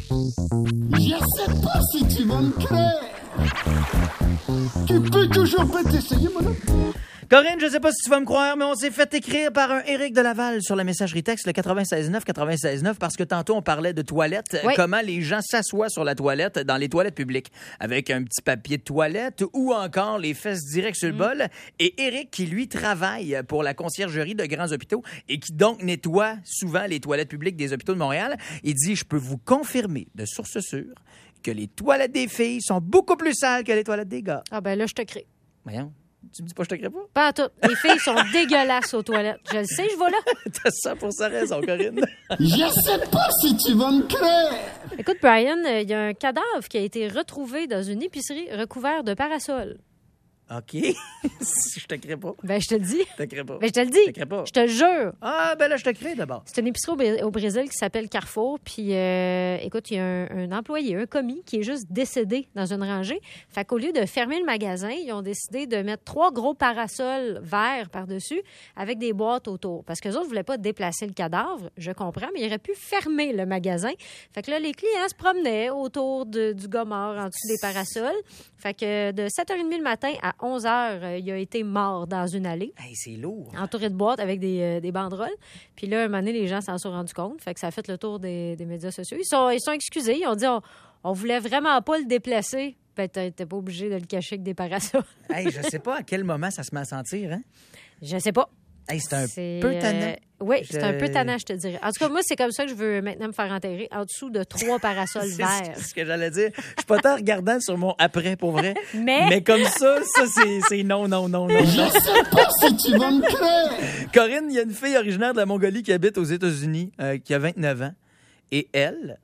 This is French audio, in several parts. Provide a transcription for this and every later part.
Je sais pas si tu vas me croire. Tu peux toujours pas t'essayer, mon homme. Corinne, je sais pas si tu vas me croire, mais on s'est fait écrire par un Éric de Laval sur la messagerie texte, le 96.9, parce que tantôt on parlait de toilettes, Oui. comment les gens s'assoient sur la toilette dans les toilettes publiques, avec un petit papier de toilette ou encore les fesses directes sur le bol. Et Éric, qui lui travaille pour la conciergerie de grands hôpitaux et qui donc nettoie souvent les toilettes publiques des hôpitaux de Montréal, il dit « Je peux vous confirmer de source sûre que les toilettes des filles sont beaucoup plus sales que les toilettes des gars. Ah ben là, je te crée. » Voyons. Tu me dis pas que je te crée pas? Pas à tout. Les filles sont dégueulasses aux toilettes. Je le sais, je vais là. T'as ça pour sa raison, Corinne. Je sais pas si tu vas me croire. Écoute, Brian, il y a un cadavre qui a été retrouvé dans une épicerie recouvert de parasols. OK. Je te crée pas. Ben, je te le dis. Je te crée pas. Ben, je te le Je te dis. crée pas. Je te le jure. Ah, ben là, je te crée d'abord. C'est une épicerie au Brésil qui s'appelle Carrefour. Puis, écoute, il y a un employé, un commis, qui est juste décédé dans une rangée. Fait qu'au lieu de fermer le magasin, ils ont décidé de mettre 3 gros parasols verts par-dessus avec des boîtes autour. Parce qu'eux autres ne voulaient pas déplacer le cadavre, je comprends, mais ils auraient pu fermer le magasin. Fait que là, les clients se promenaient autour du gars mort en dessous des parasols. Fait que de 7h30 le matin à 11h, il a été mort dans une allée. Hey, c'est lourd. Entouré de boîtes avec des banderoles. Puis là, un moment donné, les gens s'en sont rendus compte. Fait que ça a fait le tour des médias sociaux. Ils sont excusés. Ils ont dit on voulait vraiment pas le déplacer. Ben, t'es pas obligé de le cacher avec des parasols. Hey, je sais pas à quel moment ça se met à sentir, hein? Je sais pas. Hey, c'est un peu tannant. Oui, c'est un peu tannant, je te dirais. En tout cas, moi, c'est comme ça que je veux maintenant me faire enterrer, en dessous de 3 parasols verts. C'est ce que j'allais dire. Je suis pas tant regardant sur mon après, pour vrai. Mais comme ça, c'est non. Je sais pas si tu vas me croire. Corinne, il y a une fille originaire de la Mongolie qui habite aux États-Unis, qui a 29 ans. Et elle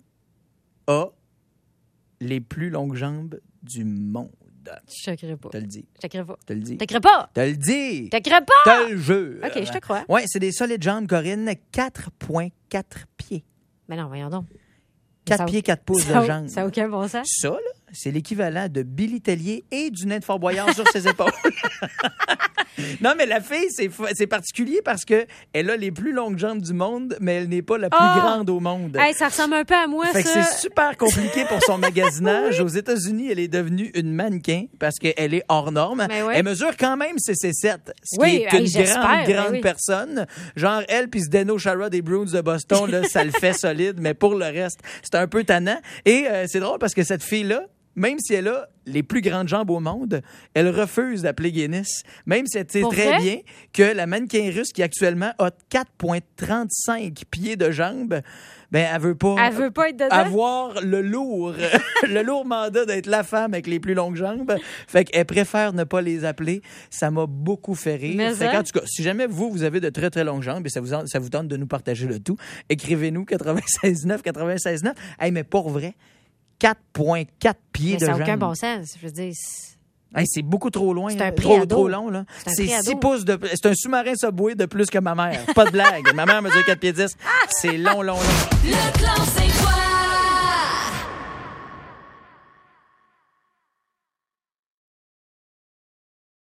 a les plus longues jambes du monde. je te crée pas. Je te le dis. Je te crée pas. Je te le dis. Je te crée pas. Je te le dis. Je te crée pas. Je te le jure. OK, je te crois. Oui, c'est des solides jambes, Corinne. 4,4 pieds. Mais non, voyons donc. 4 pieds, 4 pouces de jambes. Ça n'a aucun bon sens. Ça, là, c'est l'équivalent de Billy Tellier et du nain de Fort Boyard sur ses épaules. Non, mais la fille, c'est particulier parce que elle a les plus longues jambes du monde, mais elle n'est pas la plus grande au monde. Hey, ça ressemble un peu à moi, fait que ça. c'est super compliqué pour son magasinage. Oui. Aux États-Unis, elle est devenue une mannequin parce qu'elle est hors norme. Oui. Elle mesure quand même 6'7", ce oui, qui est une grande oui. personne. Genre, elle puis Zdeno Chara des Bruins de Boston, là, ça le fait solide, mais pour le reste, c'est un peu tannant. Et c'est drôle parce que cette fille-là, même si elle a les plus grandes jambes au monde, elle refuse d'appeler Guinness. Même si elle sait très bien que la mannequin russe qui actuellement a 4,35 pieds de jambes, ben elle veut pas être dedans. avoir le lourd mandat d'être la femme avec les plus longues jambes. Fait qu'elle préfère ne pas les appeler. Ça m'a beaucoup fait rire. Fait qu'en tout cas, si jamais vous avez de très, très longues jambes et ça vous tente de nous partager le tout, écrivez-nous 96.9. Hey, mais pour vrai, 4,4 pieds de jambes. Ça n'a aucun bon sens. Je veux dire... Hey, c'est beaucoup trop loin. C'est un trop long. Là. C'est 6 pouces de... C'est un sous-marin Subway de plus que ma mère. Pas de blague. Ma mère mesure 4 pieds 10. C'est long. Le classe, c'est quoi?